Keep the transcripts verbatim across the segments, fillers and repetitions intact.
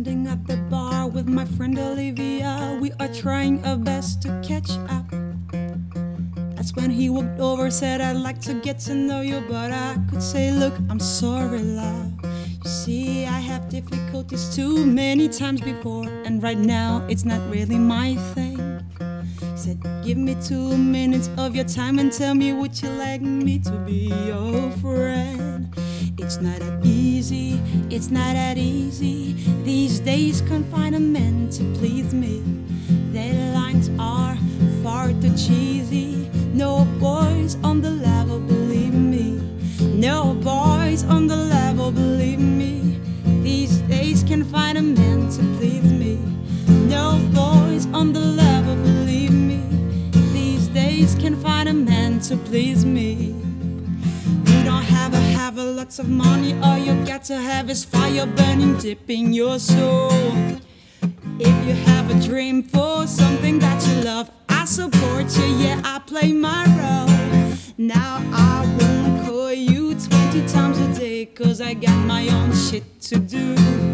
standing at the bar with my friend Olivia. We are trying our best to catch up. That's when he walked over, said, I'd like to get to know you, but I could say, look, I'm sorry, love. You see, I have difficulties too many times before, and right now it's not really my thing. He said, give me two minutes of your time and tell me, would you like me to be your friend? It's not that easy, it's not that easy. These days can't find a man to please me. Their lines are far too cheesy. No boys on the level, believe me. No boys on the level, believe me. These days can't find a man to please me. No boys on the level, believe me. These days can't find a man to please me. You don't have a have a lots of money. All you got to have is fire burning deep in your soul. If you have a dream for something that you love, I support you, yeah, I play my role. Now I won't call you twenty times a day, cause I got my own shit to do.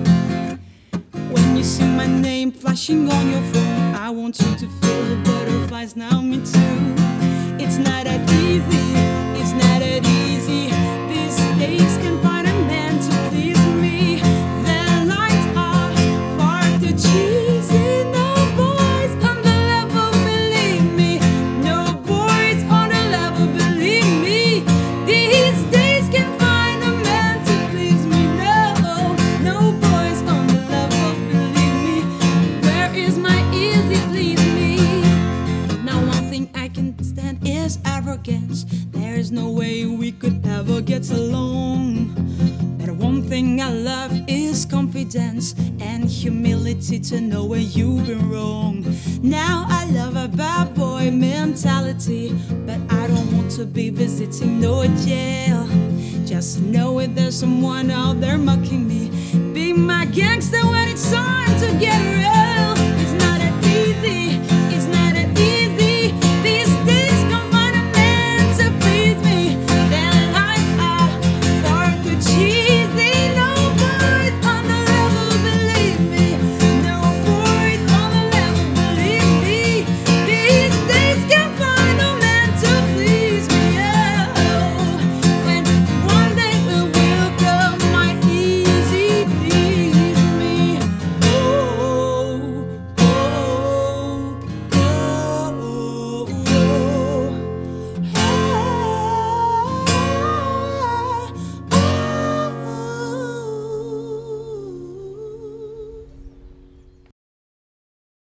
When you see my name flashing on your phone, I want you to feel butterflies, now me too. It's not that easy, it's not that easy. These days can find a man to please me. Their lines are far too cheesy. No boys on the level, believe me. No boys on the level, believe me. These days can find a man to please me. No, no boys on the level, believe me. Where is my easy please me? Now one thing I can stand is arrogance. There is no way we could ever get along. But one thing I love is confidence and humility to know where you've been wrong. Now I love a bad boy mentality, but I don't want to be visiting no jail. Just know it, there's someone out there mocking me. Be my gangster when it's on.